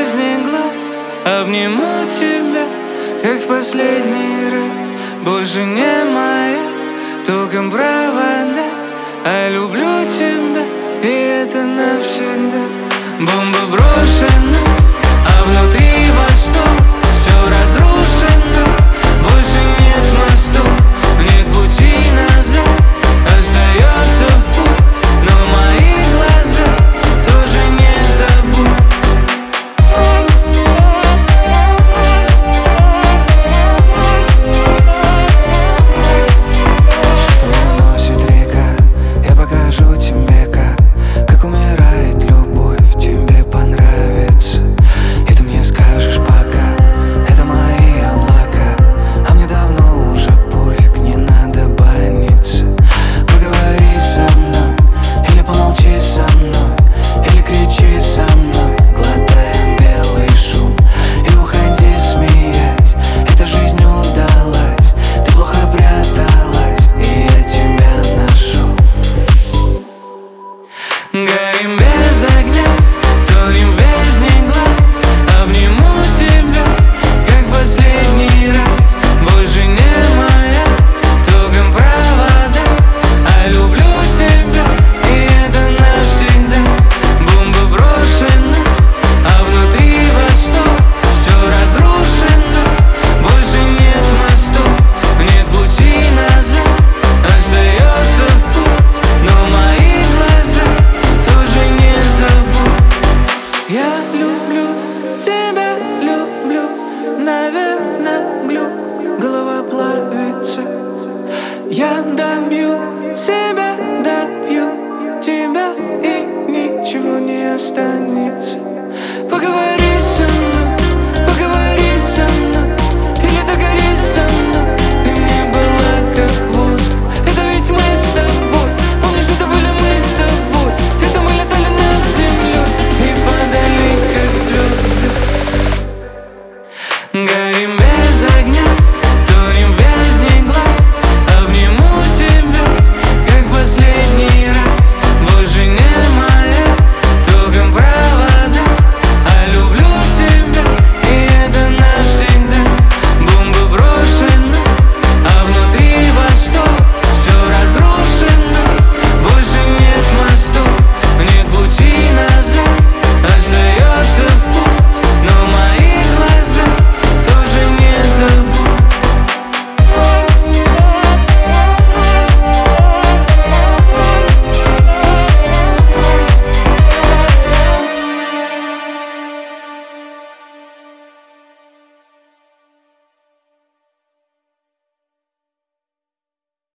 бездне глаз обниму тебя, как в последний раз. Больше не моя, током провода, а люблю тебя, и это навсегда. Бомба брошена, а внутри восток. Все разрушено, больше нет мостов, нет пути назад, остается в путь, но мои глаза тоже не забудь. Чувство уносит река, я покажу тебе, как умирает любовь. Тебе понравится, и ты мне скажешь пока. Это мои облака, а мне давно уже пофиг, не надо баниться. Поговори со мной, или помолчи со мной, или кричи со мной, глотая белый шум, и уходи, смеясь. Эта жизнь удалась, ты плохо пряталась, и я тебя нашел. Горим без огня, тонем в бездне глаз, обниму тебя, как в последний раз. Больше не моя, током провода, а люблю тебя, и это навсегда. Бомба брошена, а внутри восток. Все разрушено, больше нет мостов, нет пути назад, остается в путь, но мои глаза тоже не забудь. Я люблю тебя, люблю, наверное, глюк, голова плавится. Я добью себя, добью тебя, и ничего не останется. Поговори